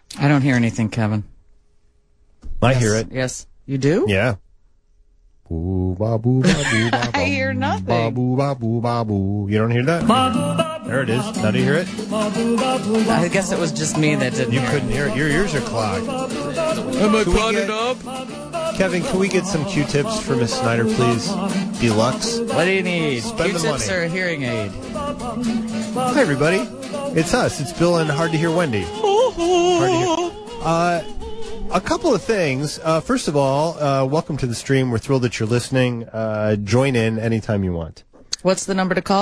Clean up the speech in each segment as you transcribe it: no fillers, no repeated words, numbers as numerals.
I don't hear anything, Kevin. I hear it. Yes, you do? Yeah. Boo, ba, boo, ba, boo, ba, I hear nothing. Ba, boo, ba, boo, ba, boo. You don't hear that? There it is. Now do you hear it? I guess it was just me that didn't You hear couldn't hear it. Your ears are clogged. Am I clogged up? Kevin, can we get some Q-tips for Miss Snyder, please? Deluxe. What do you need? Spend the Q-tips money. or a hearing aid? Hi, everybody. It's us. It's Bill and Hard to Hear Wendy. Hard to hear. A couple of things. First of all, welcome to the stream. We're thrilled that you're listening. Join in anytime you want. What's the number to call?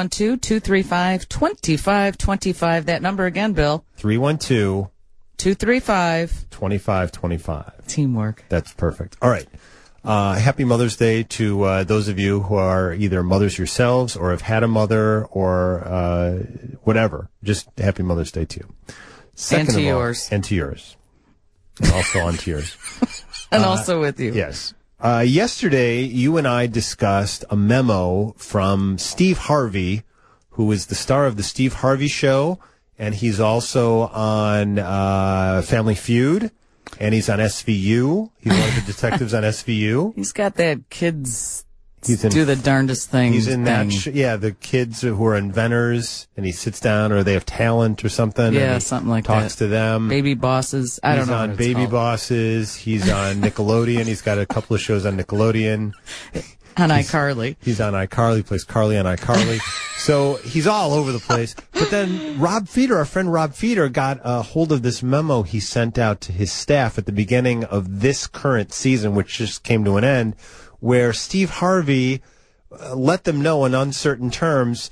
312-235-2525. That number again, Bill. 312 235 2525. Teamwork. That's perfect. All right. Happy Mother's Day to those of you who are either mothers yourselves or have had a mother or whatever. Just happy Mother's Day to you. Second And to of all, yours. And to yours. And also on to yours. And also with you. Yes. Yesterday, you and I discussed a memo from Steve Harvey, who is the star of the Steve Harvey Show, and he's also on Family Feud, and he's on SVU. He's one of the detectives on SVU. He's got that kids He's in- do the darndest thing. He's in that, thing. the kids who are inventors, and he sits down, or they have talent or something. Yeah, and he something like talks that. to them. Baby Bosses. I don't know. He's on what it's Baby called. Bosses. He's on Nickelodeon. He's got a couple of shows on Nickelodeon. On iCarly. He's on iCarly, plays Carly on iCarly. So he's all over the place. But then Rob Feeder, our friend Rob Feeder, got a hold of this memo he sent out to his staff at the beginning of this current season, which just came to an end, where Steve Harvey let them know in uncertain terms,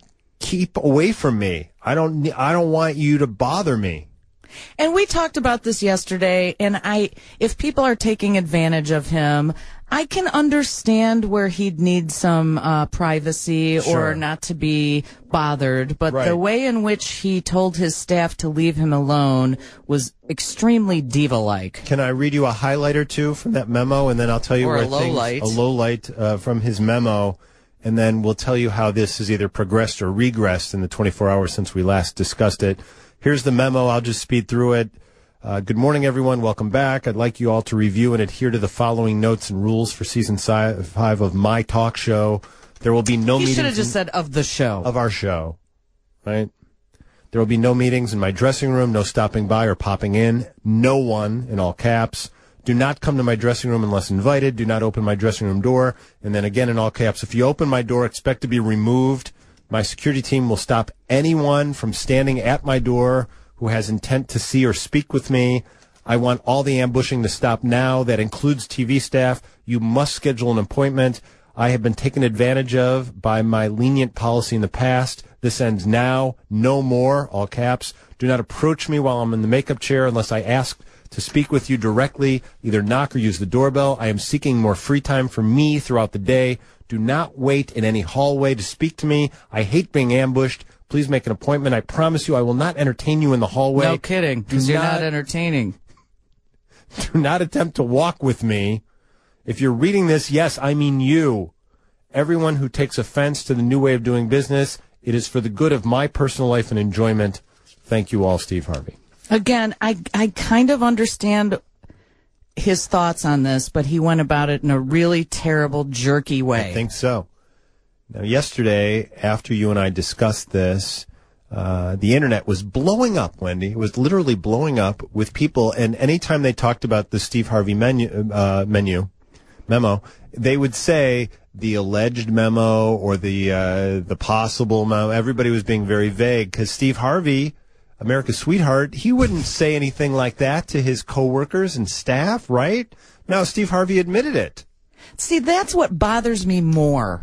keep away from me. I don't want you to bother me. And we talked about this yesterday, and if people are taking advantage of him, I can understand where he'd need some privacy Sure. or not to be bothered, but Right. the way in which he told his staff to leave him alone was extremely diva-like. Can I read you a highlight or two from that memo, and then I'll tell you Or where a low light. a low light from his memo, and then we'll tell you how this has either progressed or regressed in the 24 hours since we last discussed it. Here's the memo. I'll just speed through it. Good morning, everyone. Welcome back. I'd like you all to review and adhere to the following notes and rules for season 5 of my talk show. There will be no He meetings should have just said of the show. of our show, right? There will be no meetings in my dressing room, no stopping by or popping in. No one, in all caps. Do not come to my dressing room unless invited. Do not open my dressing room door. And then again, in all caps, if you open my door, expect to be removed. My security team will stop anyone from standing at my door who has intent to see or speak with me. I want all the ambushing to stop now. That includes TV staff. You must schedule an appointment. I have been taken advantage of by my lenient policy in the past. This ends now. No more, all caps. Do not approach me while I'm in the makeup chair unless I ask to speak with you directly. Either knock or use the doorbell. I am seeking more free time for me throughout the day. Do not wait in any hallway to speak to me. I hate being ambushed. Please make an appointment. I promise you I will not entertain you in the hallway. No kidding, because you're not entertaining. Do not attempt to walk with me. If you're reading this, yes, I mean you. Everyone who takes offense to the new way of doing business, it is for the good of my personal life and enjoyment. Thank you all, Steve Harvey. Again, I kind of understand his thoughts on this, but he went about it in a really terrible, jerky way. I think so. Now, yesterday, after you and I discussed this, the internet was blowing up, Wendy. It was literally blowing up with people, and anytime they talked about the Steve Harvey memo, they would say the alleged memo or the possible memo. Everybody was being very vague because Steve Harvey, America's sweetheart, he wouldn't say anything like that to his coworkers and staff, right? Now, Steve Harvey admitted it. See, that's what bothers me more.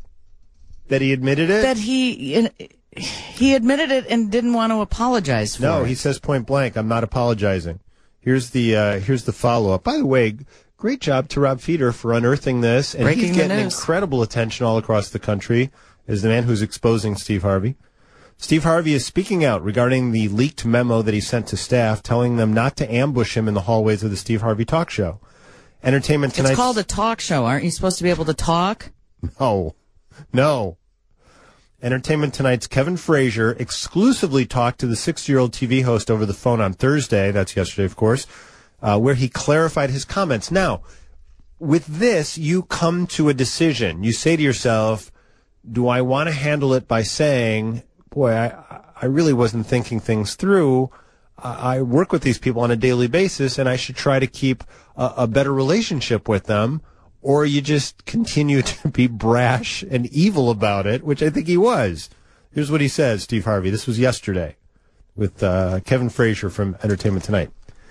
That he admitted it? That he admitted it and didn't want to apologize for it. No, he says point blank, I'm not apologizing. Here's the follow-up. By the way, great job to Rob Feeder for unearthing this. And Breaking he's the getting news. incredible attention all across the country as the man who's exposing Steve Harvey. Steve Harvey is speaking out regarding the leaked memo that he sent to staff telling them not to ambush him in the hallways of the Steve Harvey talk show. Entertainment Tonight. It's called a talk show. Aren't you supposed to be able to talk? No. Entertainment Tonight's Kevin Frazier exclusively talked to the 60-year-old TV host over the phone on Thursday. That's yesterday, of course, where he clarified his comments. Now, with this, you come to a decision. You say to yourself, do I want to handle it by saying, boy, I really wasn't thinking things through. I work with these people on a daily basis, and I should try to keep a better relationship with them. Or you just continue to be brash and evil about it, which I think he was. Here's what he says, Steve Harvey. This was yesterday with Kevin Frazier from Entertainment Tonight.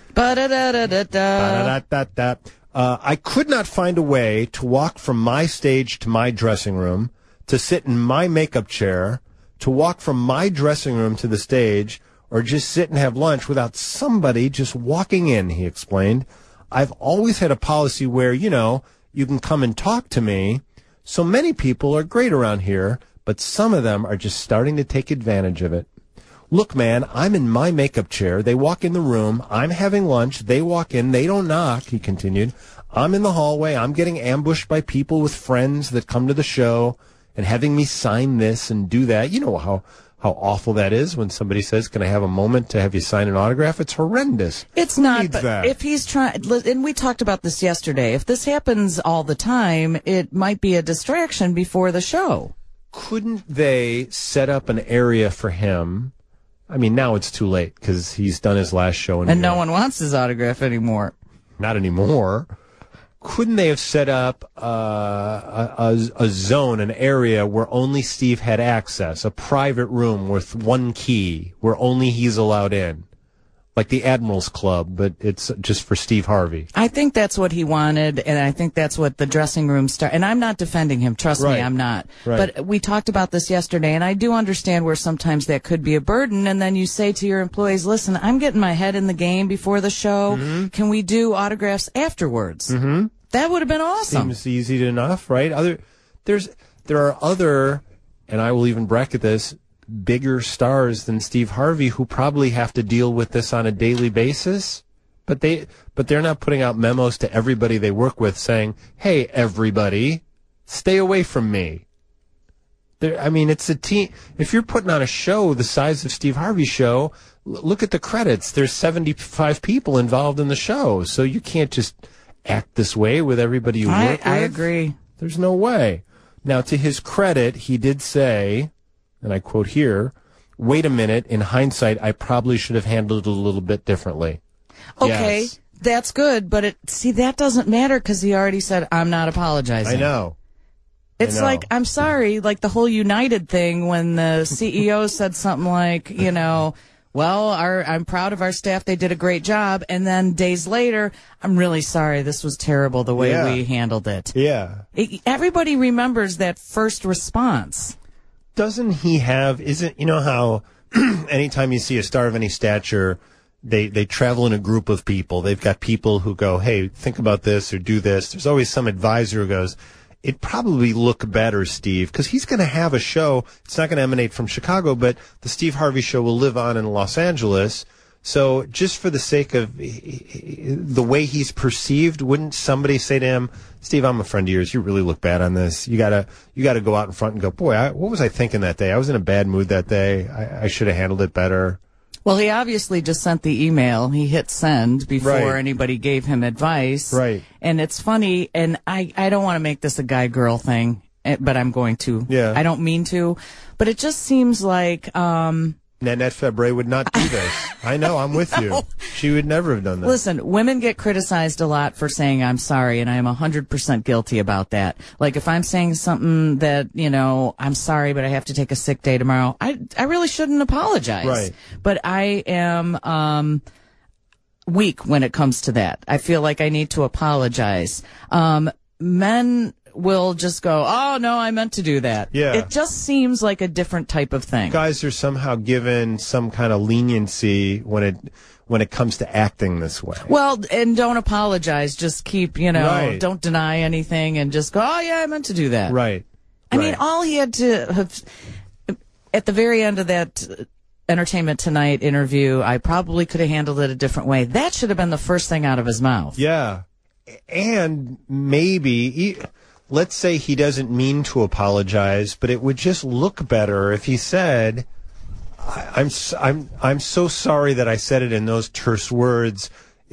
Ba-da-da-da-da-da. I could not find a way to walk from my stage to my dressing room, to sit in my makeup chair, to walk from my dressing room to the stage, or just sit and have lunch without somebody just walking in, he explained. I've always had a policy where, you can come and talk to me. So many people are great around here, but some of them are just starting to take advantage of it. Look, man, I'm in my makeup chair. They walk in the room. I'm having lunch. They walk in. They don't knock, he continued. I'm in the hallway. I'm getting ambushed by people with friends that come to the show and having me sign this and do that. You know how awful that is when somebody says, can I have a moment to have you sign an autograph? It's horrendous. It's not, but if he's trying, and we talked about this yesterday, if this happens all the time, it might be a distraction before the show. Couldn't they set up an area for him? I mean, now it's too late because he's done his last show. And no one wants his autograph anymore. Not anymore. Couldn't they have set up a zone, an area where only Steve had access, a private room with one key where only he's allowed in? Like the Admirals Club, but it's just for Steve Harvey. I think that's what he wanted, and I think that's what the dressing room and I'm not defending him, trust me, I'm not. Right. But we talked about this yesterday, and I do understand where sometimes that could be a burden, and then you say to your employees, listen, I'm getting my head in the game before the show. Mm-hmm. Can we do autographs afterwards? Mm-hmm. That would have been awesome. Seems easy enough, right? There are other, and I will even bracket this, bigger stars than Steve Harvey who probably have to deal with this on a daily basis, but they're not putting out memos to everybody they work with saying, "Hey, everybody, stay away from me." It's a team. If you're putting on a show the size of Steve Harvey's show, look at the credits. There's 75 people involved in the show, so you can't just act this way with everybody you work with. I agree. There's no way. Now, to his credit, he did say, and I quote here, wait a minute, in hindsight, I probably should have handled it a little bit differently. Okay, yes. That's good, but that doesn't matter because he already said, I'm not apologizing. I know. It's like, I'm sorry, like the whole United thing when the CEO said something like, well, I'm proud of our staff. They did a great job. And then days later, I'm really sorry. This was terrible the way we handled it. Yeah. Everybody remembers that first response. Doesn't he have, how anytime you see a star of any stature, they travel in a group of people. They've got people who go, hey, think about this or do this. There's always some advisor who goes, it'd probably look better, Steve, because he's going to have a show. It's not going to emanate from Chicago, but the Steve Harvey Show will live on in Los Angeles. So just for the sake of the way he's perceived, wouldn't somebody say to him, Steve, I'm a friend of yours. You really look bad on this. You gotta go out in front and go, boy, what was I thinking that day? I was in a bad mood that day. I should have handled it better. Well, he obviously just sent the email. He hit send before anybody gave him advice. Right. And it's funny, and I don't want to make this a guy-girl thing, but I'm going to. Yeah. I don't mean to. But it just seems like... Nanette Fabre would not do this. I know, I'm with you. She would never have done that. Listen, women get criticized a lot for saying I'm sorry, and I am 100% guilty about that. Like, if I'm saying something that, I'm sorry, but I have to take a sick day tomorrow, I really shouldn't apologize. Right. But I am weak when it comes to that. I feel like I need to apologize. Men will just go, oh, no, I meant to do that. Yeah. It just seems like a different type of thing. Guys are somehow given some kind of leniency when it comes to acting this way. Well, and don't apologize. Just keep, don't deny anything and just go, oh, yeah, I meant to do that. Right. I mean, all he had to have, at the very end of that Entertainment Tonight interview, I probably could have handled it a different way. That should have been the first thing out of his mouth. Yeah. And maybe, let's say he doesn't mean to apologize, but it would just look better if he said, I'm so sorry that I said it in those terse words.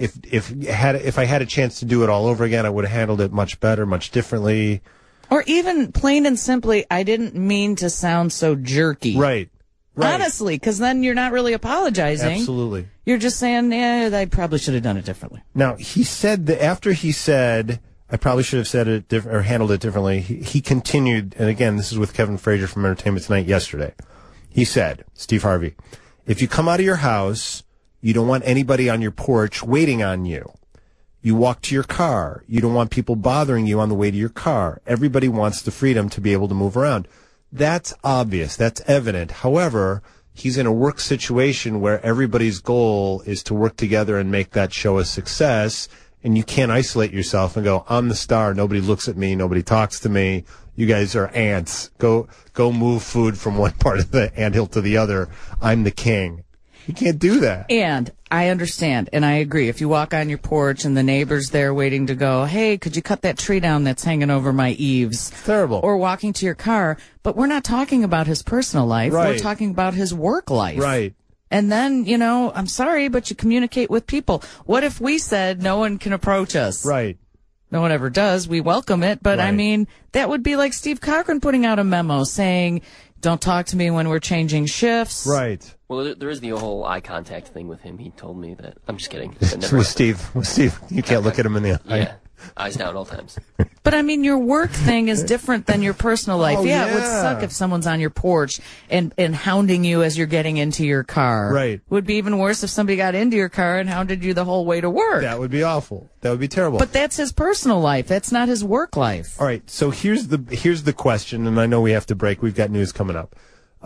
If I had a chance to do it all over again, I would have handled it much better, much differently. Or even plain and simply, I didn't mean to sound so jerky. Right. Honestly, because then you're not really apologizing. Absolutely. You're just saying, I probably should have done it differently. Now, he said that after he said, I probably should have said it or handled it differently, he continued, and again, this is with Kevin Frazier from Entertainment Tonight yesterday. He said, Steve Harvey, if you come out of your house, you don't want anybody on your porch waiting on you. You walk to your car. You don't want people bothering you on the way to your car. Everybody wants the freedom to be able to move around. That's obvious. That's evident. However, he's in a work situation where everybody's goal is to work together and make that show a success. And you can't isolate yourself and go, I'm the star. Nobody looks at me. Nobody talks to me. You guys are ants. Go move food from one part of the anthill to the other. I'm the king. You can't do that. And I understand, and I agree. If you walk on your porch and the neighbor's there waiting to go, hey, could you cut that tree down that's hanging over my eaves? It's terrible. Or walking to your car. But we're not talking about his personal life. Right. We're talking about his work life. Right. And then, I'm sorry, but you communicate with people. What if we said no one can approach us? Right. No one ever does. We welcome it. But, Right. I mean, that would be like Steve Cochran putting out a memo saying, don't talk to me when we're changing shifts. Right. Well, there is the whole eye contact thing with him. He told me that. I'm just kidding. With Steve, you can't look at him in the eye. Yeah, eyes down all times. But I mean, your work thing is different than your personal life. Oh, It would yeah. suck if someone's on your porch and hounding you as you're getting into your car. Right. Would be even worse if somebody got into your car and hounded you the whole way to work. That would be awful. That would be terrible. But that's his personal life. That's not his work life. All right. So here's the question, and I know we have to break. We've got news coming up.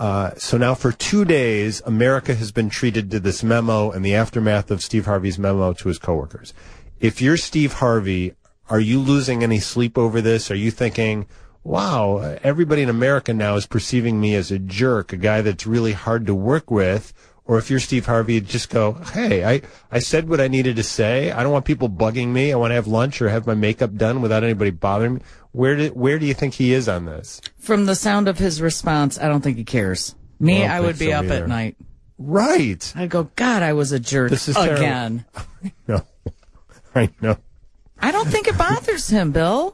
So now for 2 days, America has been treated to this memo and the aftermath of Steve Harvey's memo to his coworkers. If you're Steve Harvey, are you losing any sleep over this? Are you thinking, wow, everybody in America now is perceiving me as a jerk, a guy that's really hard to work with? Or if you're Steve Harvey, you'd just go, hey, I said what I needed to say. I don't want people bugging me. I want to have lunch or have my makeup done without anybody bothering me. Where do you think he is on this? From the sound of his response, I don't think he cares. Me, I would be up either. at night. Right. I'd go, God, I was a jerk This is again. No. I know. I don't think it bothers him, Bill.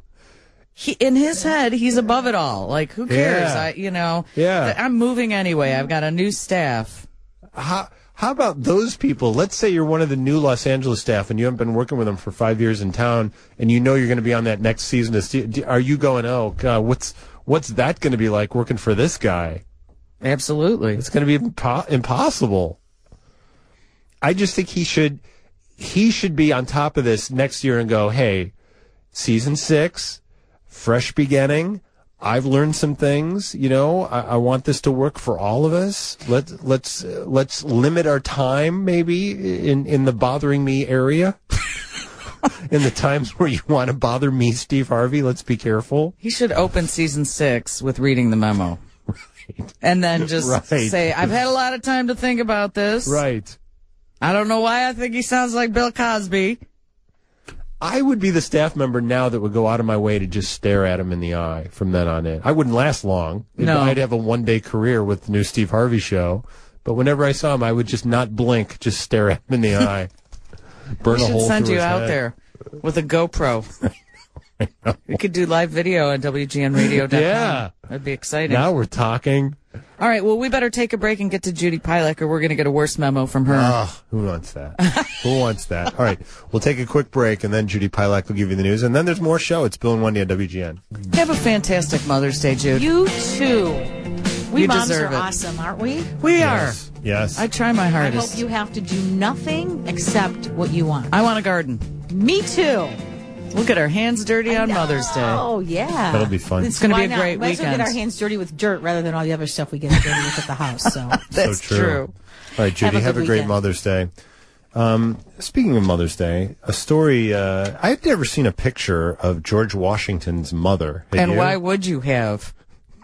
In his head, he's above it all. Like, who cares? Yeah. Yeah. I'm moving anyway. I've got a new staff. How about those people? Let's say you're one of the new Los Angeles staff and you haven't been working with them for 5 years in town and you know you're going to be on that next season. Are you going, oh, God, what's that going to be like working for this guy? Absolutely. It's going to be impossible. I just think he should be on top of this next year and go, hey, season 6, fresh beginning. I've learned some things, I want this to work for all of us. Let's limit our time maybe in the bothering me area. In the times where you want to bother me, Steve Harvey, let's be careful. He should open season 6 with reading the memo. Right. And then just say, I've had a lot of time to think about this. Right. I don't know why I think he sounds like Bill Cosby. I would be the staff member now that would go out of my way to just stare at him in the eye from then on in. I wouldn't last long. No. I'd have a one-day career with the new Steve Harvey show. But whenever I saw him, I would just not blink, just stare at him in the eye. Burn a hole through his head. We should send you out there with a GoPro. We could do live video on WGNradio.com. Yeah. That'd be exciting. Now we're talking. All right, well, we better take a break and get to Judy Pilek, or we're going to get a worse memo from her. Oh, who wants that? Who wants that? All right, we'll take a quick break, and then Judy Pilek will give you the news, and then there's more show. It's Bill and Wendy on WGN. Have a fantastic Mother's Day, Jude. You too. We You moms deserve are it. awesome, aren't we? We Yes. are. Yes. I try my I hardest. hope you have to do nothing except what you want. I want a garden. Me too. We'll get our hands dirty on Mother's Day. Oh, yeah. That'll be fun. It's going to be Why a not? great Might as well weekend. get our hands dirty with dirt rather than all the other stuff we get dirty with at the house. So That's so true. All right, Judy, Have a have a good great weekend. Mother's Day. Speaking of Mother's Day, a story, I've never seen a picture of George Washington's mother. Have And you? why would you have?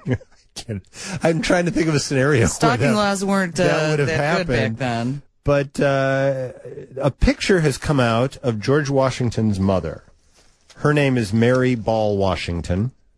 I'm trying to think of a scenario. Stalking where that- laws weren't that would have that good back happened. then. But a picture has come out of George Washington's mother. Her name is Mary Ball Washington.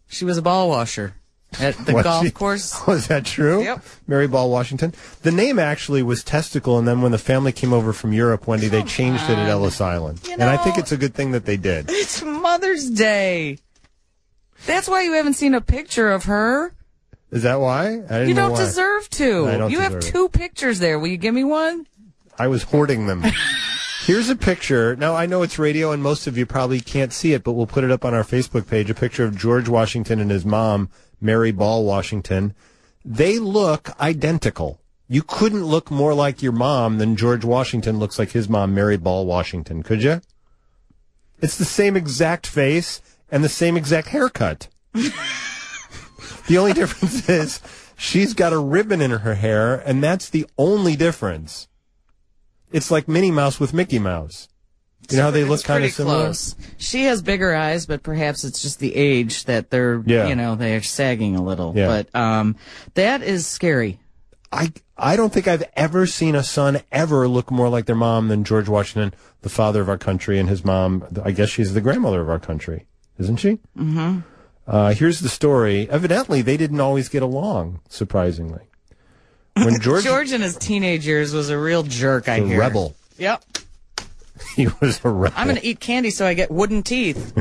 She was a ball washer at the golf course. Was that true? Yep. Mary Ball Washington. The name actually was Testicle, and then when the family came over from Europe, Wendy, they changed it at Ellis Island. You And I know- think it's a good thing that they did. It's Mother's Day. That's why you haven't seen a picture of her. Is that why? I didn't You know don't why. deserve to. I don't You have deserve it. 2 pictures there. Will you give me one? I was hoarding them. Here's a picture. Now, I know it's radio, and most of you probably can't see it, but we'll put it up on our Facebook page, a picture of George Washington and his mom, Mary Ball Washington. They look identical. You couldn't look more like your mom than George Washington looks like his mom, Mary Ball Washington, could you? It's the same exact face and the same exact haircut. The only difference is she's got a ribbon in her hair, and that's the only difference. It's like Minnie Mouse with Mickey Mouse. You know how they look It's kind of pretty similar? close. She has bigger eyes, but perhaps it's just the age that they're, they're sagging a little. Yeah. But that is scary. I don't think I've ever seen a son ever look more like their mom than George Washington, the father of our country, and his mom. I guess she's the grandmother of our country, isn't she? Mm-hmm. Here's the story. Evidently, they didn't always get along, surprisingly. When George in his teenage years was a real jerk, I hear. rebel. Yep. He was a rebel. I'm going to eat candy so I get wooden teeth.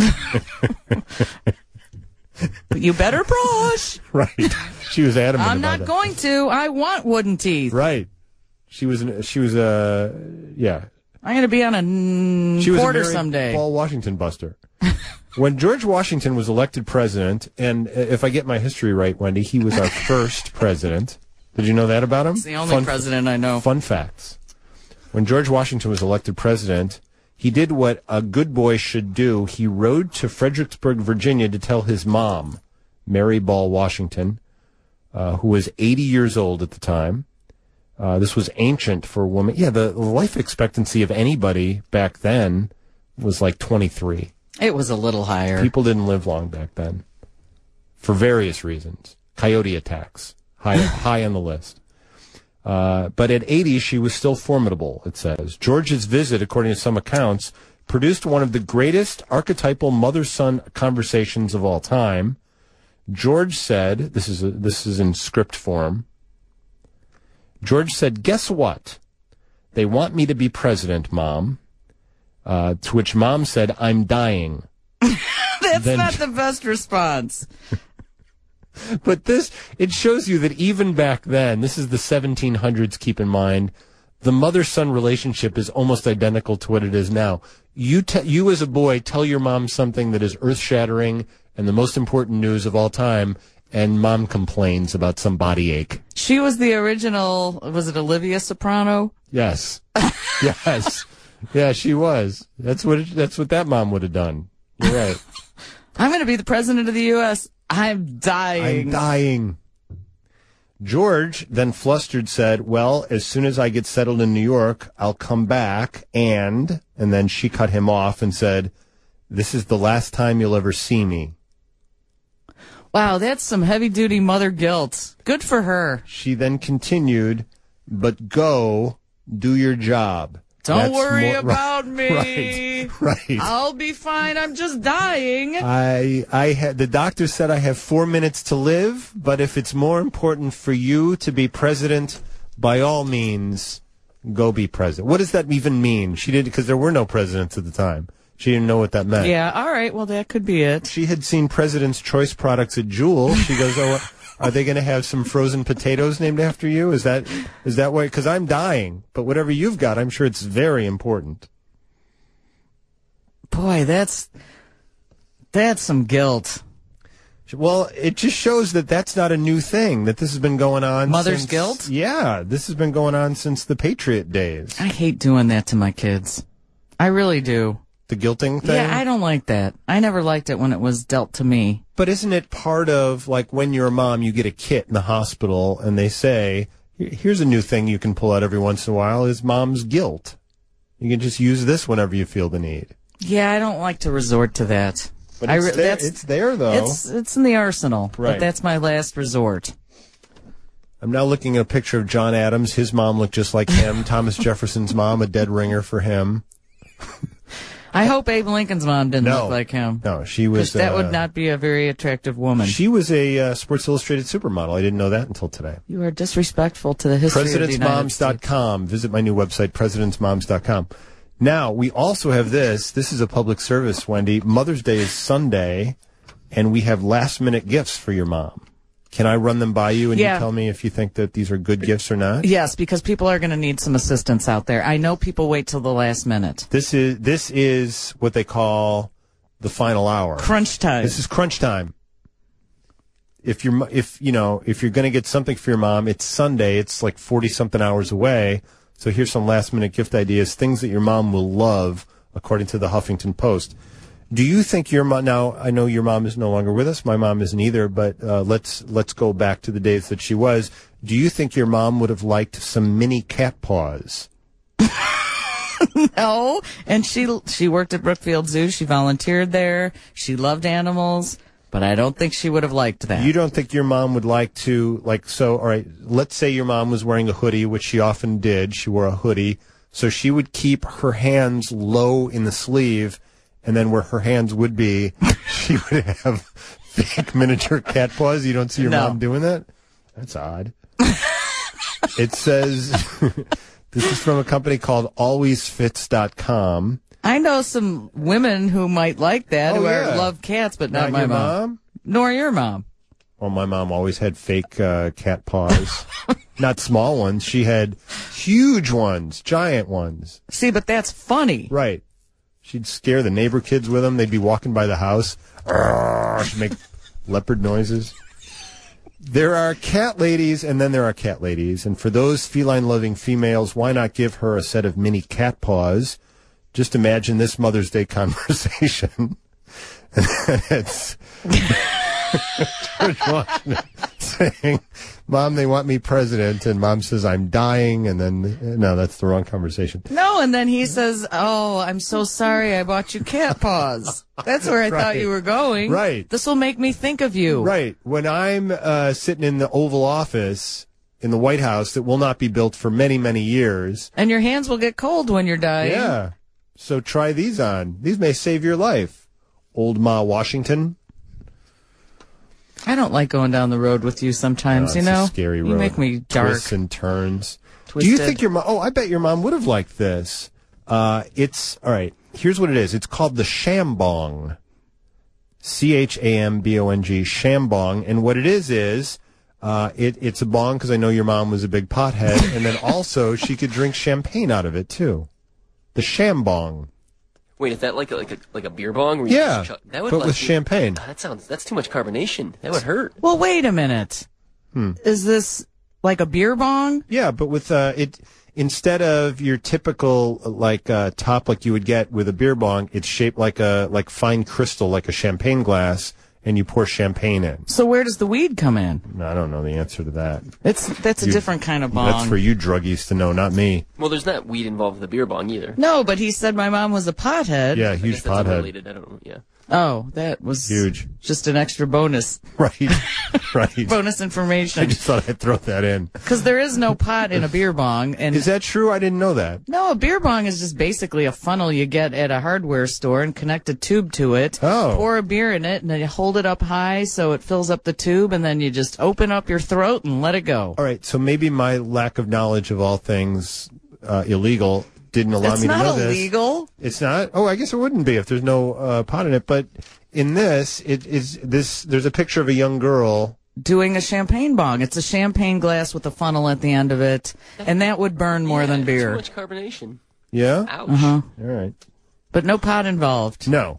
But you better brush. Right. She was adamant I'm about not that. going to. I want wooden teeth. Right. She was yeah. I'm going to be on a She was quarter a Mary someday. Ball Washington buster. When George Washington was elected president, and if I get my history right, Wendy, he was our first president. Did you know that about him? He's the only president I know. Fun facts. When George Washington was elected president, he did what a good boy should do. He rode to Fredericksburg, Virginia to tell his mom, Mary Ball Washington, who was 80 years old at the time. This was ancient for a woman. Yeah, the life expectancy of anybody back then was like 23. It was a little higher. People didn't live long back then for various reasons. Coyote attacks, high on the list. But at 80, she was still formidable, it says. George's visit, according to some accounts, produced one of the greatest archetypal mother-son conversations of all time. George said, this is in script form, George said, "Guess what? They want me to be president, Mom." To which Mom said, "I'm dying." That's not the best response. But it shows you that even back then, this is the 1700s, keep in mind, the mother-son relationship is almost identical to what it is now. You as a boy tell your mom something that is earth-shattering and the most important news of all time, and Mom complains about some body ache. She was the original, was it Olivia Soprano? Yes. Yes. Yeah, she was. That's what that mom would have done. You're right. I'm going to be the president of the U.S. I'm dying. I'm dying. George, then flustered, said, "Well, as soon as I get settled in New York, I'll come back." And then she cut him off and said, "This is the last time you'll ever see me." Wow, that's some heavy-duty mother guilt. Good for her. She then continued, "But go do your job. Don't worry about me. Right. I'll be fine. I'm just dying." The doctor said I have 4 minutes to live, but if it's more important for you to be president, by all means, go be president. What does that even mean? She did, because there were no presidents at the time. She didn't know what that meant. Yeah, all right. Well, that could be it. She had seen President's Choice products at Jewel. She goes, "Oh, are they going to have some frozen potatoes named after you? Is that why? Because I'm dying. But whatever you've got, I'm sure it's very important." Boy, that's some guilt. Well, it just shows that that's not a new thing, that this has been going on. Mother's guilt? Yeah, this has been going on since the Patriot days. I hate doing that to my kids. I really do. The guilting thing? Yeah, I don't like that. I never liked it when it was dealt to me. But isn't it part of, like, when you're a mom, you get a kit in the hospital, and they say, here's a new thing you can pull out every once in a while, is mom's guilt. You can just use this whenever you feel the need. Yeah, I don't like to resort to that. But it's there, though. It's in the arsenal, right. But that's my last resort. I'm now looking at a picture of John Adams. His mom looked just like him. Thomas Jefferson's mom, a dead ringer for him. I hope Abe Lincoln's mom didn't No. look like him. No, she was. That would not be a very attractive woman. She was a Sports Illustrated supermodel. I didn't know that until today. You are disrespectful to the history of the United States. PresidentsMoms.com. Visit my new website, PresidentsMoms.com. Now, we also have this. This is a public service, Wendy. Mother's Day is Sunday, and we have last-minute gifts for your mom. Can I run them by you, and you tell me if you think that these are good gifts or not? Yes, because people are going to need some assistance out there. I know people wait till the last minute. This is what they call the final hour. Crunch time. This is crunch time. If you're going to get something for your mom, it's Sunday. It's like 40-something hours away. So here's some last-minute gift ideas, things that your mom will love, according to the Huffington Post. Do you think your mom, now I know your mom is no longer with us, my mom isn't either, but let's go back to the days that she was. Do you think your mom would have liked some mini cat paws? No, and she worked at Brookfield Zoo, she volunteered there, she loved animals, but I don't think she would have liked that. You don't think your mom would like to, all right, let's say your mom was wearing a hoodie, which she often did, she wore a hoodie, so she would keep her hands low in the sleeve, and then where her hands would be, she would have fake miniature cat paws. You don't see your mom doing that? That's odd. It says, this is from a company called alwaysfits.com. I know some women who might like that, love cats, but not my your mom. Nor your mom. Well, my mom always had fake cat paws. Not small ones. She had huge ones, giant ones. See, but that's funny. Right. She'd scare the neighbor kids with them. They'd be walking by the house. She'd make leopard noises. There are cat ladies, and then there are cat ladies. And for those feline-loving females, why not give her a set of mini cat paws? Just imagine this Mother's Day conversation. It's George Washington saying, Mom, they want me president, and Mom says, I'm dying, and then, no, that's the wrong conversation. No, and then he says, oh, I'm so sorry I bought you cat paws. That's where I thought you were going. Right. This will make me think of you. Right. When I'm sitting in the Oval Office in the White House that will not be built for many, many years. And your hands will get cold when you're dying. Yeah. So try these on. These may save your life. Old Ma Washington. I don't like going down the road with you sometimes, you know? It's a scary road. You make me dark. Twists and turns. Twisted. Do you think your mom... Oh, I bet your mom would have liked this. It's... All right. Here's what it is. It's called the Shambong. Chambong. Shambong. And what it is it's a bong because I know your mom was a big pothead. And then also she could drink champagne out of it, too. The Shambong. Wait, is that like a beer bong? Where Yeah, that would but with champagne. That's too much carbonation. That would hurt. Well, wait a minute. Is this like a beer bong? Yeah, but with it instead of your typical top like you would get with a beer bong, it's shaped like fine crystal, like a champagne glass, and you pour champagne in. So where does the weed come in? I don't know the answer to that. That's a different kind of bong. That's for you druggies to know, not me. Well, there's not weed involved with the beer bong either. No, but he said my mom was a pothead. Yeah, I huge guess that's pothead. unrelated. I don't know. Yeah. Oh, that was Huge. Just an extra bonus. Right, right. Bonus I information. just thought I'd throw that in. Because there is no pot in a beer bong. And Is that true? I didn't know that. no, a beer bong is just basically a funnel you get at a hardware store and connect a tube to it. Oh. Pour a beer in it, and then you hold it up high so it fills up the tube, and then you just open up your throat and let it go. All right, so maybe my lack of knowledge of all things illegal didn't allow me to know It's not this. illegal. It's not? Oh, I guess it wouldn't be if there's no pot in it. But in this, there's a picture of a young girl. Doing a champagne bong. It's a champagne glass with a funnel at the end of it, and that would burn more than beer. Too much carbonation. Yeah? Ouch. All right. But no pot involved. No.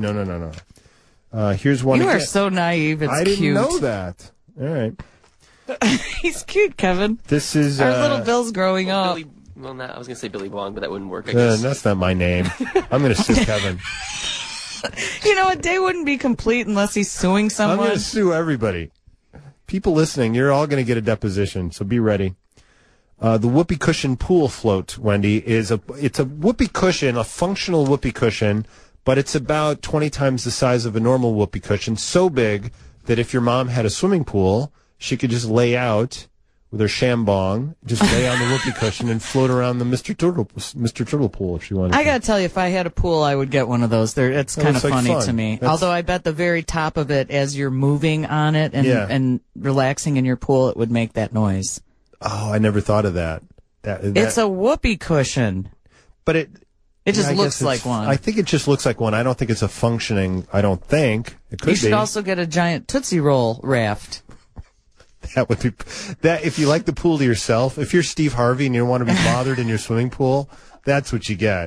Here's one You again. are so naive. It's I didn't cute. know that. All right. He's cute, Kevin. This is... Our little Bill's growing up. I was going to say Billy Bong, but that wouldn't work, I guess. that's not my name. I'm going to sue Kevin. You know, a day wouldn't be complete unless he's suing I'm someone. going to sue everybody. People listening, you're all going to get a deposition, so be ready. The whoopee cushion pool float, Wendy, it's a whoopee cushion, a functional whoopee cushion, but it's about 20 times the size of a normal whoopee cushion, so big that if your mom had a swimming pool, she could just lay out with her shambong, just lay on the whoopee cushion and float around the Mr. Turtle pool if she wanted. I gotta tell you, if I had a pool, I would get one of those. It's kind of looks like funny fun. to me. That's- Although I bet the very top of it, as you're moving on it and relaxing in your pool, it would make that noise. Oh, I never thought of that. It's a whoopee cushion. But it just I looks guess like one. I think it just looks like one. I don't think it's a functioning. I don't think it could be. You should also get a giant Tootsie Roll raft. That would be that. If you like the pool to yourself, if you're Steve Harvey and you don't want to be bothered in your swimming pool, that's what you get.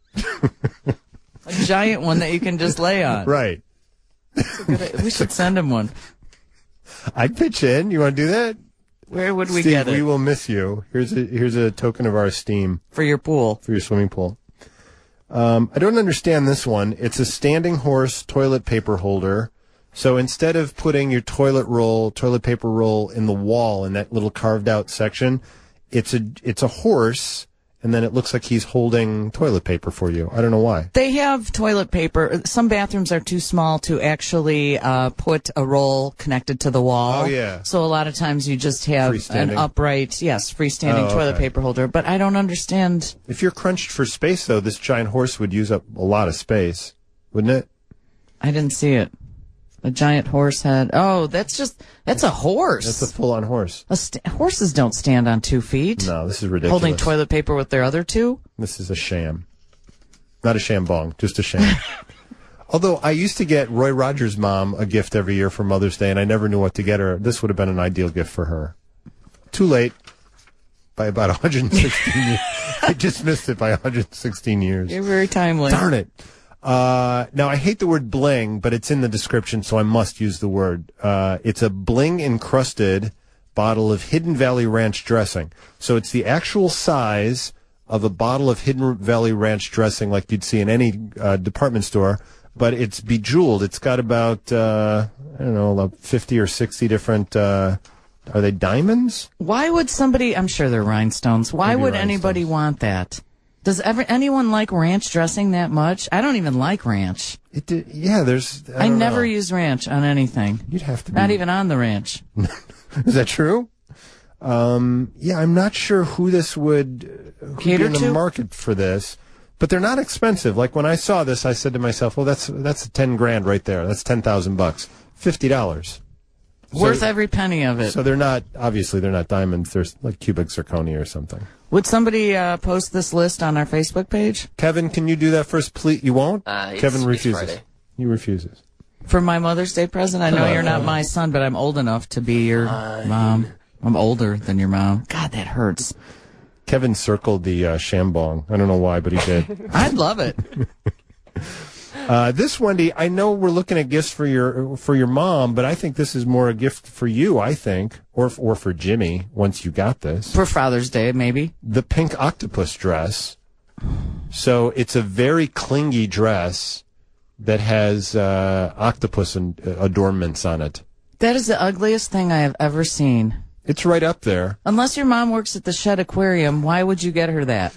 A giant one that you can just lay on. Right. We should send him one. I'd pitch in. You want to do that? Where would we Steve, get it? we will miss you. Here's a token of our esteem For your pool. for your swimming pool. I don't understand this one. It's a standing horse toilet paper holder. So instead of putting your toilet paper roll in the wall in that little carved out section, it's a horse, and then it looks like he's holding toilet paper for you. I don't know why. They have toilet paper. Some bathrooms are too small to actually put a roll connected to the wall. Oh, yeah. So a lot of times you just have an upright, freestanding toilet paper holder. But I don't understand. If you're crunched for space, though, this giant horse would use up a lot of space, wouldn't it? I didn't see it. A giant horse head. Oh, that's a horse. That's a full-on horse. Horses don't stand on 2 feet. No, this is ridiculous. Holding toilet paper with their other two? This is a sham. Not a shambong, just a sham. Although I used to get Roy Rogers' mom a gift every year for Mother's Day, and I never knew what to get her. This would have been an ideal gift for her. Too late. By about 116 years. I just missed it by 116 years. You're very timely. Darn it. Now, I hate the word bling, but it's in the description, so I must use the word. It's a bling-encrusted bottle of Hidden Valley Ranch dressing. So it's the actual size of a bottle of Hidden Valley Ranch dressing like you'd see in any department store, but it's bejeweled. It's got about, about 50 or 60 different... are they diamonds? Why would somebody... I'm sure they're rhinestones. Why would anybody want that? Does anyone like ranch dressing that much? I don't even like ranch. I never use ranch on anything. You'd have to be... Not even on the ranch. Is that true? I'm not sure who this would cater be in the market for this, but they're not expensive. Like when I saw this, I said to myself, "Well, that's $10,000 right there. That's $10,000, $50, worth every penny of it." So they're not diamonds. They're like cubic zirconia or something. Would somebody post this list on our Facebook page? Kevin, can you do that first, please? You won't? Kevin refuses. Friday. He refuses. For my Mother's Day present? I know you're not my son, but I'm old enough to be your mom. I'm older than your mom. God, that hurts. Kevin circled the shambong. I don't know why, but he did. I'd love it. This, Wendy, I know we're looking at gifts for your mom, but I think this is more a gift for you, I think, or for Jimmy, once you got this. For Father's Day, maybe. The pink octopus dress. So it's a very clingy dress that has octopus and adornments on it. That is the ugliest thing I have ever seen. It's right up there. Unless your mom works at the Shed Aquarium, why would you get her that?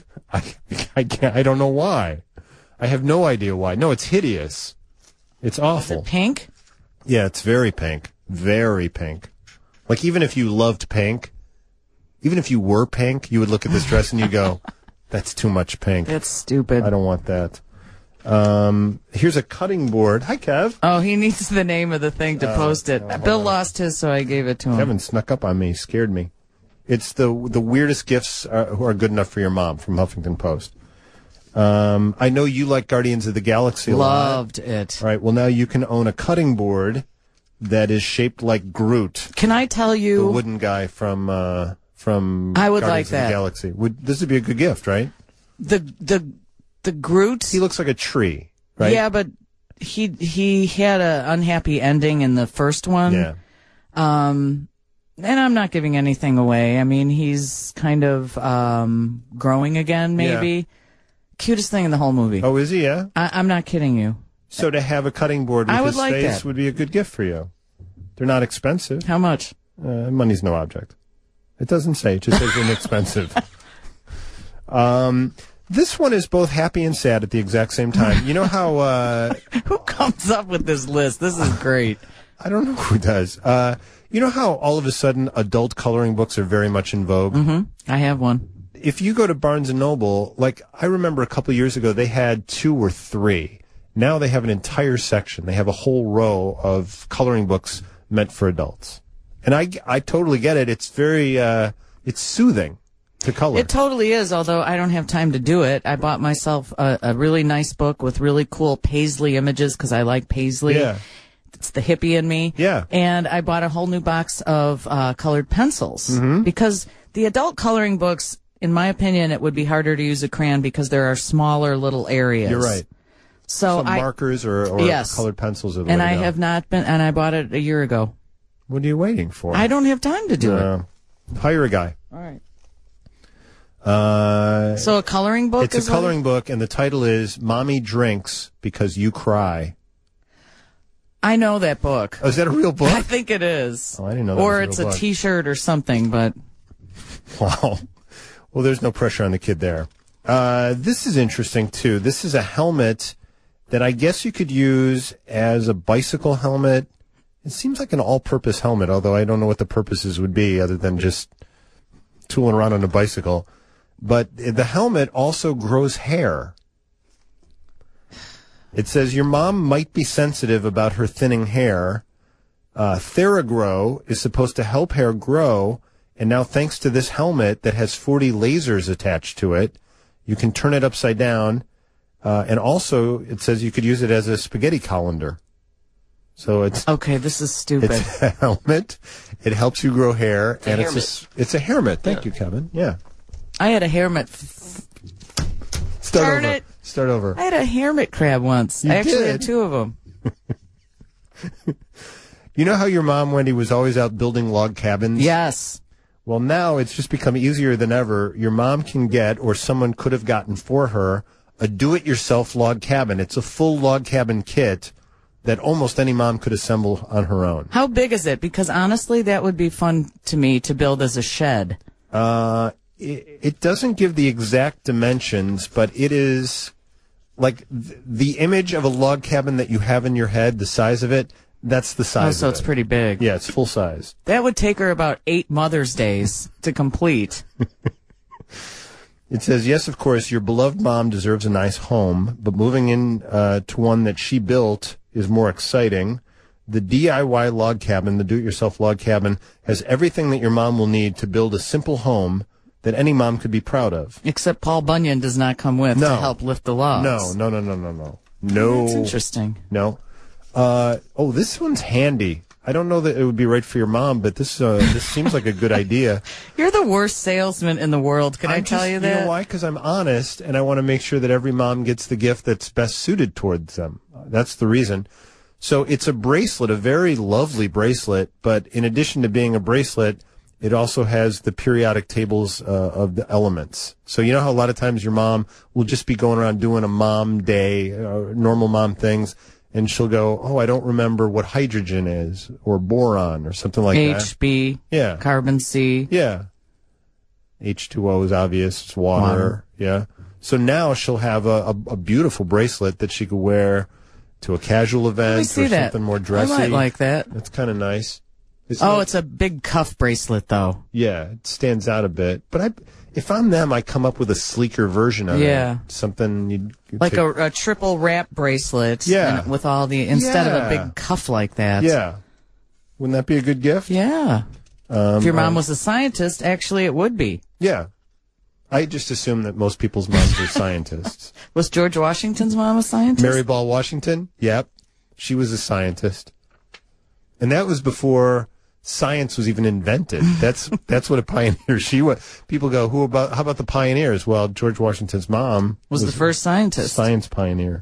I don't know why. I have no idea why. No, it's hideous. It's awful. Is it pink? Yeah, it's very pink. Very pink. Like, even if you loved pink, even if you were pink, you would look at this dress and you go, that's too much pink. That's stupid. I don't want that. Here's a cutting board. Hi, Kev. Oh, he needs the name of the thing to post it. Bill lost his, so I gave it to him. Kevin snuck up on me, scared me. It's the weirdest gifts who are good enough for your mom from Huffington Post. I know you like Guardians of the Galaxy a lot. Loved it. All right, well, now you can own a cutting board that is shaped like Groot. Can I tell you? The wooden guy from I would Guardians like of that. the Galaxy. This would be a good gift, right? The Groot. He looks like a tree, right? Yeah, but he had an unhappy ending in the first one. Yeah. And I'm not giving anything away. I mean, he's kind of growing again, maybe. Yeah. Cutest thing in the whole movie. Oh, is he? Yeah. I'm not kidding you. So to have a cutting board with his face would be a good gift for you. They're not expensive. How much? Money's no object. It doesn't say. It just says inexpensive. This one is both happy and sad at the exact same time. You know how... Who comes up with this list? This is great. I don't know who does. You know how all of a sudden adult coloring books are very much in vogue? Mm-hmm. I have one. If you go to Barnes & Noble, like I remember a couple of years ago, they had 2 or 3. Now they have an entire section. They have a whole row of coloring books meant for adults. And I totally get it. It's very, it's soothing to color. It totally is, although I don't have time to do it. I bought myself a really nice book with really cool paisley images because I like paisley. Yeah. It's the hippie in me. Yeah. And I bought a whole new box of colored pencils because the adult coloring books, in my opinion, it would be harder to use a crayon because there are smaller little areas. You're right. So markers or yes. colored pencils are the and way to I go. have not been, and I bought it a year ago. What are you waiting for? I don't have time to do it. Hire a guy. All right. So a coloring book? It's a coloring book, and the title is Mommy Drinks Because You Cry. I know that book. Oh, is that a real book? I think it is. Oh, I didn't know that Or was a it's real a book. T-shirt or something, but... Wow. Well, there's no pressure on the kid there. This is interesting, too. This is a helmet that I guess you could use as a bicycle helmet. It seems like an all-purpose helmet, although I don't know what the purposes would be other than just tooling around on a bicycle. But the helmet also grows hair. It says your mom might be sensitive about her thinning hair. TheraGrow is supposed to help hair grow, and now thanks to this helmet that has 40 lasers attached to it, you can turn it upside down. And also, it says you could use it as a spaghetti colander. So it's okay. This is stupid. It's a helmet. It helps you grow hair, It's a and hairmet. it's a hairmet. Thank you, Kevin. Yeah. I had a hairmet. Start Darn over. it. Start over. I had a hairmet crab once. You I actually did? had 2 of them. You know how your mom, Wendy, was always out building log cabins? Yes. Well, now it's just become easier than ever. Your mom can get, or someone could have gotten for her, a do-it-yourself log cabin. It's a full log cabin kit that almost any mom could assemble on her own. How big is it? Because honestly, that would be fun to me to build as a shed. It doesn't give the exact dimensions, but it is like the image of a log cabin that you have in your head, the size of it, that's the size Oh, so of it's it. pretty big. Yeah, it's full size. That would take her about 8 Mother's Days to complete. It says, yes, of course, your beloved mom deserves a nice home, but moving in to one that she built is more exciting. The DIY log cabin, the do-it-yourself log cabin, has everything that your mom will need to build a simple home that any mom could be proud of. Except Paul Bunyan does not come with to help lift the logs. No. No. That's interesting. No. This one's handy. I don't know that it would be right for your mom, but this seems like a good idea. You're the worst salesman in the world. Can I tell you that? You know why? Because I'm honest, and I want to make sure that every mom gets the gift that's best suited towards them. That's the reason. So it's a bracelet, a very lovely bracelet, but in addition to being a bracelet, it also has the periodic tables of the elements. So you know how a lot of times your mom will just be going around doing a mom day, normal mom things, and she'll go, oh, I don't remember what hydrogen is, or boron, or something like that. HB, Yeah. carbon C. Yeah. H2O is obvious. It's water. Yeah. So now she'll have a beautiful bracelet that she could wear to a casual event or something more dressy. I might like that. That's kind of nice. It's a big cuff bracelet, though. Yeah, it stands out a bit. But if I'm them, I come up with a sleeker version of it. Something you'd like take. a triple wrap bracelet. Yeah. And with all the instead of a big cuff like that. Yeah. Wouldn't that be a good gift? Yeah. If your mom was a scientist, actually, it would be. Yeah. I just assume that most people's moms are scientists. Was George Washington's mom a scientist? Mary Ball Washington? Yep. She was a scientist. And that was before science was even invented. That's what a pioneer she was. People go, how about the pioneers? Well, George Washington's mom was the first scientist. Science pioneer.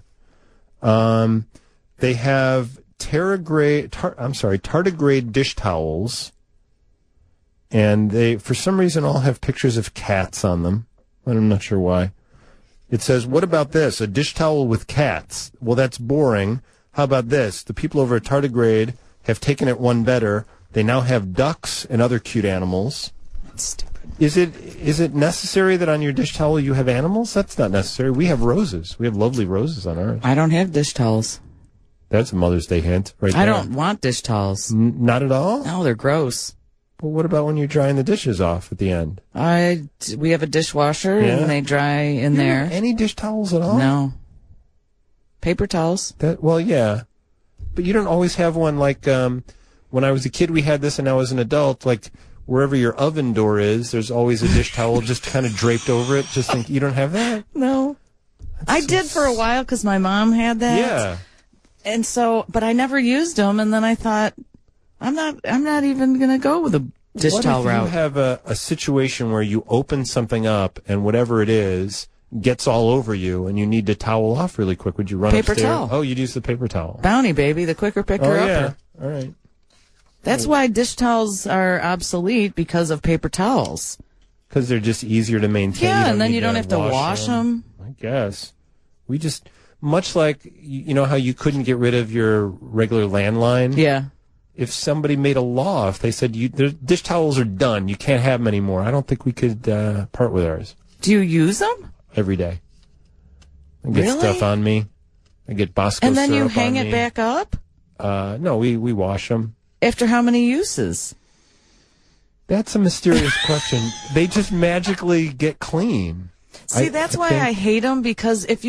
They have tardigrade dish towels. And they, for some reason, all have pictures of cats on them. I'm not sure why. It says, what about this? A dish towel with cats. Well, that's boring. How about this? The people over at Tardigrade have taken it one better. They now have ducks and other cute animals. That's stupid. Is it necessary that on your dish towel you have animals? That's not necessary. We have roses. We have lovely roses on ours. I don't have dish towels. That's a Mother's Day hint right there. I don't want dish towels. Not at all? No, they're gross. But what about when you're drying the dishes off at the end? We have a dishwasher, and they dry in You there. don't have any dish towels at all? No. Paper towels. Well, yeah. But you don't always have one like when I was a kid we had this, and now as an adult, like wherever your oven door is, there's always a dish towel just kind of draped over it. Just think you don't have that? No. I did for a while because my mom had that. Yeah. And so, but I never used them, and then I thought, I'm not even going to go with a dish towel What if route. you have a situation where you open something up and whatever it is gets all over you and you need to towel off really quick? Would you run Paper upstairs? towel. Oh, you'd use the paper towel. Bounty, baby, the quicker picker Oh, yeah. upper. All right. That's why dish towels are obsolete, because of paper towels. Because they're just easier to maintain. Yeah, and then need you don't have to wash them. I guess. We just, much like, you know how you couldn't get rid of your regular landline? Yeah. If somebody made a law, if they said the dish towels are done, you can't have them anymore, I don't think we could part with ours. Do you use them? Every day. I get Really? stuff on me. I get Bosco And then you syrup hang on it me. back up? No, we wash them. After how many uses? That's a mysterious question. They just magically get clean. See, that's why I hate them, because if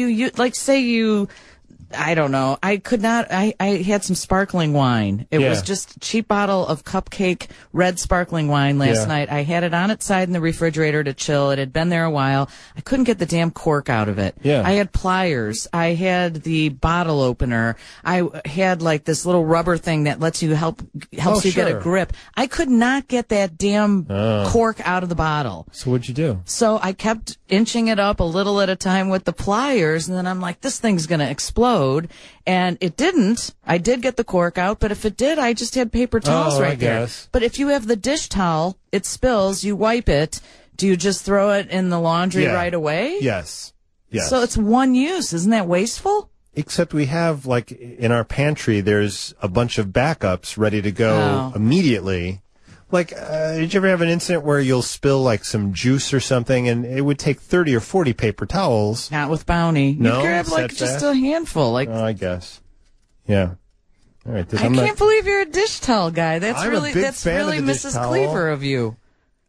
I don't know, I could not, I had some sparkling wine. It was just a cheap bottle of Cupcake red sparkling wine last night. I had it on its side in the refrigerator to chill. It had been there a while. I couldn't get the damn cork out of it. Yeah. I had pliers. I had the bottle opener. I had like this little rubber thing that lets you helps you get a grip. I could not get that damn cork out of the bottle. So what'd you do? So I kept inching it up a little at a time with the pliers, and then I'm like, this thing's going to explode. And it didn't. I did get the cork out, but if it did, I just had paper towels right there. But if you have the dish towel, it spills, you wipe it. Do you just throw it in the laundry right away? Yes. Yes. So it's one use. Isn't that wasteful? Except we have, like, in our pantry, there's a bunch of backups ready to go immediately. Like, did you ever have an incident where you'll spill, like, some juice or something, and it would take 30 or 40 paper towels? Not with Bounty. No? You grab, Is like, that just fast? a handful. Like, I guess. Yeah. All right. I can't believe you're a dish towel guy. That's I'm a really, big that's fan of really the dish Mrs. towel. Cleaver of you.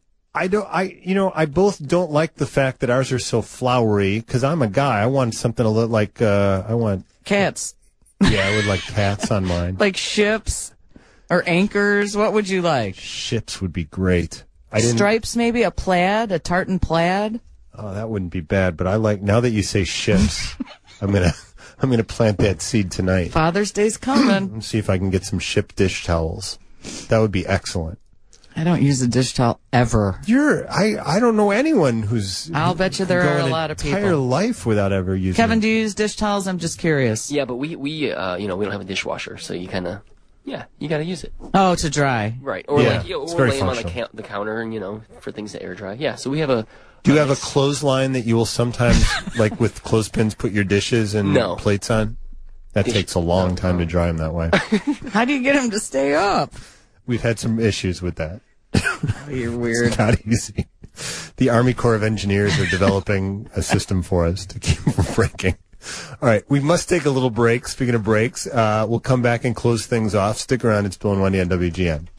I both don't like the fact that ours are so flowery, because I'm a guy. I want something a little like, I want... Cats. Yeah, I would like cats on mine. Like ships or anchors. What would you like? Ships would be great. Stripes, maybe a plaid, a tartan plaid. Oh, that wouldn't be bad. But I like, now that you say ships, I'm gonna plant that seed tonight. Father's Day's coming. And see if I can get some ship dish towels. That would be excellent. I don't use a dish towel ever. I don't know anyone who's. I'll bet you there are a lot of people. Entire life without ever using. Kevin, do you use dish towels? I'm just curious. Yeah, but we don't have a dishwasher, so you kind of, you got to use it. Oh, to dry. Right. Or it's or very lay them on functional. the counter, and for things to air dry. Yeah. So we have a. Do you have a clothesline that you will sometimes, like with clothespins, put your dishes and plates on? That takes a long time to dry them that way. How do you get them to stay up? We've had some issues with that. Oh, you're weird. It's not easy. The Army Corps of Engineers are developing a system for us to keep from breaking. All right, we must take a little break. Speaking of breaks, we'll come back and close things off. Stick around. It's Bill and Wendy on WGN.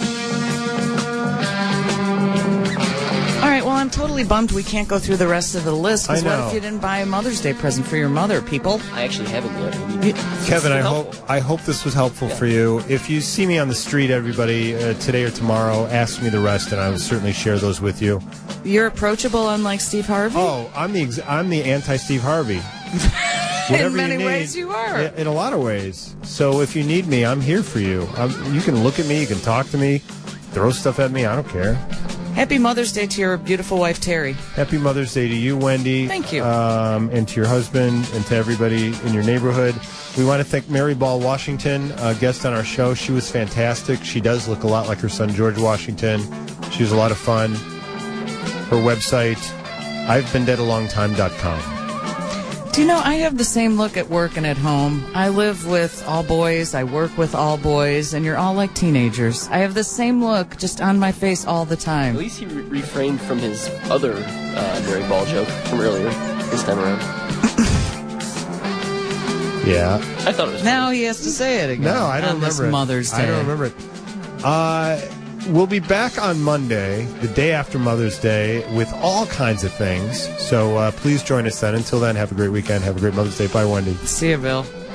All right, well, I'm totally bummed we can't go through the rest of the list. Because I know. what if you didn't buy a Mother's Day present for your mother, people? I actually haven't yet. Kevin, I hope this was helpful for you. If you see me on the street, everybody, today or tomorrow, ask me the rest, and I will certainly share those with you. You're approachable, unlike Steve Harvey? Oh, I'm the anti-Steve Harvey. In many ways you are. In a lot of ways. So if you need me, I'm here for you. You can look at me, you can talk to me, throw stuff at me, I don't care. Happy Mother's Day to your beautiful wife, Terry. Happy Mother's Day to you, Wendy. Thank you. And to your husband and to everybody in your neighborhood. We want to thank Mary Ball Washington, a guest on our show. She was fantastic. She does look a lot like her son, George Washington. She was a lot of fun. Her website, I'veBeenDeadALongTime.com. Do you know, I have the same look at work and at home. I live with all boys, I work with all boys, and you're all like teenagers. I have the same look just on my face all the time. At least he refrained from his other Mary Ball joke from earlier this time around. Yeah. I thought it was Now funny. he has to say it again. No, I don't on this remember it. Mother's Day. I don't remember it. We'll be back on Monday, the day after Mother's Day, with all kinds of things. So please join us then. Until then, have a great weekend. Have a great Mother's Day. Bye, Wendy. See you, Bill.